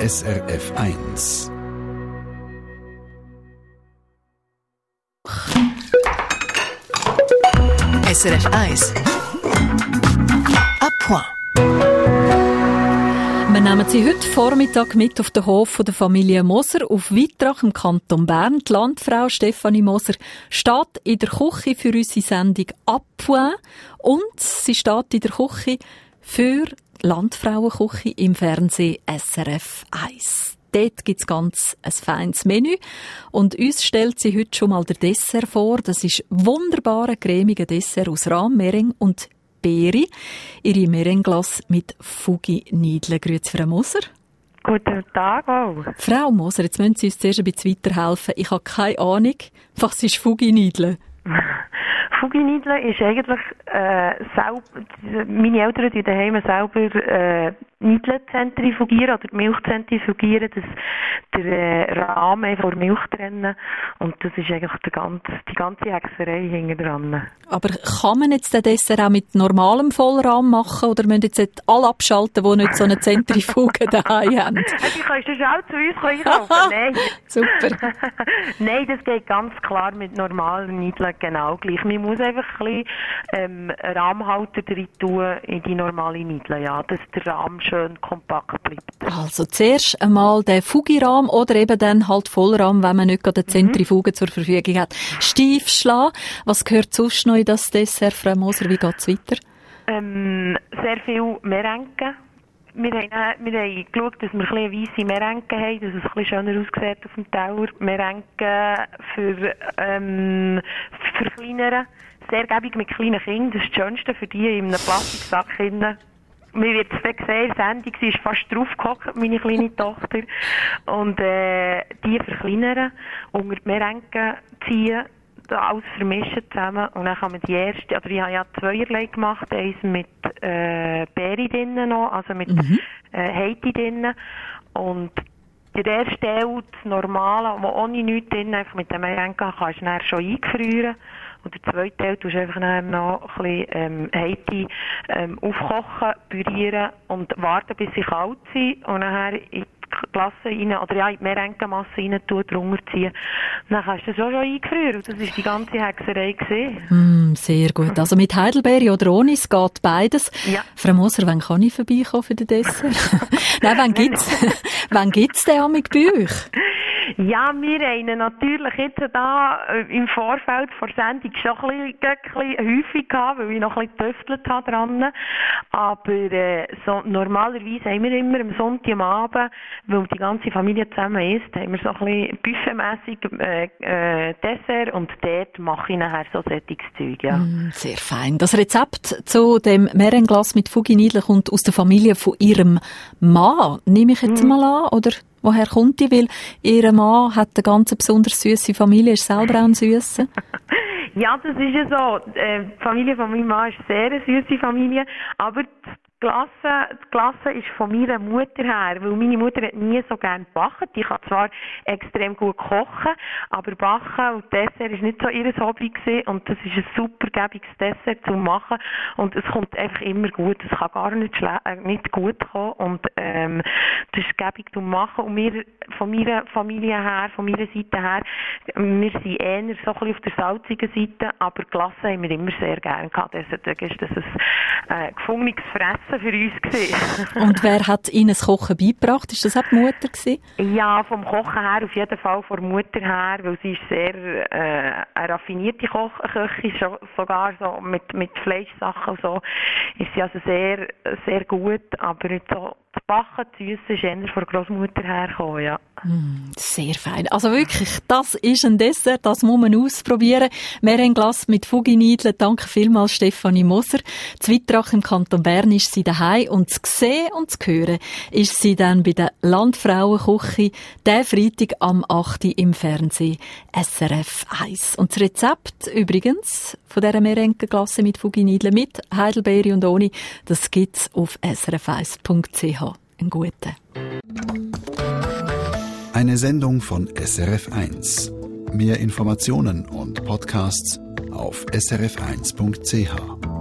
SRF 1. SRF 1. À point. Wir nehmen Sie heute Vormittag mit auf den Hof der Familie Moser auf Wittrach im Kanton Bern. Die Landfrau Stefanie Moser steht in der Küche für unsere Sendung «À point» und sie steht in der Küche für Landfrauenküche im Fernsehen SRF 1. Dort gibt es ganz ein feines Menü und uns stellt sie heute schon mal den Dessert vor. Das ist wunderbare, cremige Dessert aus Rahm, Meringue und Beere. Ihre Merengglas mit Fugi-Niedeln. Grüezi, Frau Moser. Guten Tag auch. Frau Moser, jetzt müssen Sie uns zuerst ein bisschen weiterhelfen. Ich habe keine Ahnung, was ist Fugi-Niedeln? Fugi-Niedeln ist eigentlich meine Eltern die daheim selber Niedeln zentrifugieren oder Milch zentrifugieren, dass der Rahmen einfach vor Milch trennen. Und das ist eigentlich die ganze Hexerei hinten dran. Aber kann man jetzt den Dessert auch mit normalem Vollrahmen machen oder müssen jetzt alle abschalten, die nicht so eine Zentrifuge daheim haben? Du kannst das auch zu uns einkaufen. Nein. Super. Nein, das geht ganz klar mit normalen Niedeln genau gleich. Man muss einfach ein bisschen Rahmenhalter drin tun in die normale Nidle, ja, dass der Rahmen schön kompakt bleibt. Also zuerst einmal den Fugi-Rahmen oder eben dann halt Vollrahmen, wenn man nicht gerade eine Zentrifuge zur Verfügung hat. Steif schlagen. Was gehört sonst noch in das Dessert, Frau Moser? Wie geht es weiter? Sehr viel Merengue. Wir haben geschaut, dass wir ein bisschen weisse Merengue haben, dass es ein bisschen schöner aussieht auf dem Teller. Merengue für Kleinere. Sehr gäbig mit kleinen Kindern. Das ist das Schönste für die in einem Plastiksack hinten. Man wird es dann sehen, die Sendung, sie ist fast draufgehockt, meine kleine Tochter. Und die verkleinern, unter die Merengue ziehen, alles vermischen zusammen. Und dann kann man die erste, oder ich habe ja zweierlei gemacht, eins mit Beere drinnen noch, also mit Heidi drinnen. Und der erste Teil, das Normale, wo ohne nichts drin, einfach mit dem Merengue kannst du dann schon eingefrieren. Und der zweite Teil tust du einfach noch ein bisschen Heidi aufkochen, pürieren und warten, bis sie kalt sind. Und nachher in die Glasse rein, oder ja, in die Merengue-Masse rein tun, drunter ziehen. Und dann kannst du das auch schon eingefrieren. Und das war die ganze Hexerei gewesen. Sehr gut. Also mit Heidelbeere oder ohne, es geht beides. Ja. Frau Moser, wann kann ich vorbeikommen für den Dessert? Nein, wann gibt's den amig bei euch? Ja, wir haben natürlich jetzt da im Vorfeld vor Sendung schon ein bisschen häufig gehabt, weil ich noch ein bisschen getüftelt habe dran. Aber so normalerweise haben wir immer am Sonntagabend, weil die ganze Familie zusammen isst, haben wir so ein bisschen buffetmässig Dessert und dort mache ich nachher so solches Zeug, ja. Sehr fein. Das Rezept zu dem Merengglas mit Fugi-Niedeln kommt aus der Familie von Ihrem Mann, nehme ich jetzt mal an, oder? Woher kommt die? Weil ihr Mann hat eine ganz besonders süße Familie, ist selber auch ein Süsser. Ja, das ist ja so. Die Familie von meinem Mann ist eine sehr süße Familie, aber die Glasse ist von meiner Mutter her, weil meine Mutter hat nie so gerne gebacken. Die kann zwar extrem gut kochen, aber Backen und Dessert ist nicht so ihr Hobby gewesen. Und das ist ein super gäbiges Dessert zu machen und es kommt einfach immer gut. Es kann gar nicht gut kommen und das ist gäbig zu machen. Und wir von meiner Familie her, von meiner Seite her, wir sind eher so ein bisschen auf der salzigen Seite, aber Glasse haben wir immer sehr gerne gehabt. Deshalb ist das ein gefundenes Fressen für uns gewesen. Und wer hat Ihnen das Kochen beigebracht? Ist das auch die Mutter gewesen? Ja, vom Kochen her auf jeden Fall von der Mutter her, weil sie ist sehr eine raffinierte Köchin, sogar so mit Fleischsachen und so, ist sie also sehr, sehr gut, aber jetzt so das Backen, das Süssen ist eher von der Großmutter hergekommen, ja. Sehr fein. Also wirklich, das ist ein Dessert, das muss man ausprobieren. Merengglas mit Fugi-Niedeln. Danke vielmals, Stefanie Moser. Zu Wittrach im Kanton Bern ist sie daheim und zu sehen und zu hören ist sie dann bei der Landfrauenküche den Freitag am 8. im Fernsehen SRF 1. Und das Rezept übrigens von dieser Merengglasse mit Fugi-Niedeln mit Heidelbeere und ohne, das gibt's auf srf1.ch. Einen guten. Eine Sendung von SRF 1. Mehr Informationen und Podcasts auf srf1.ch.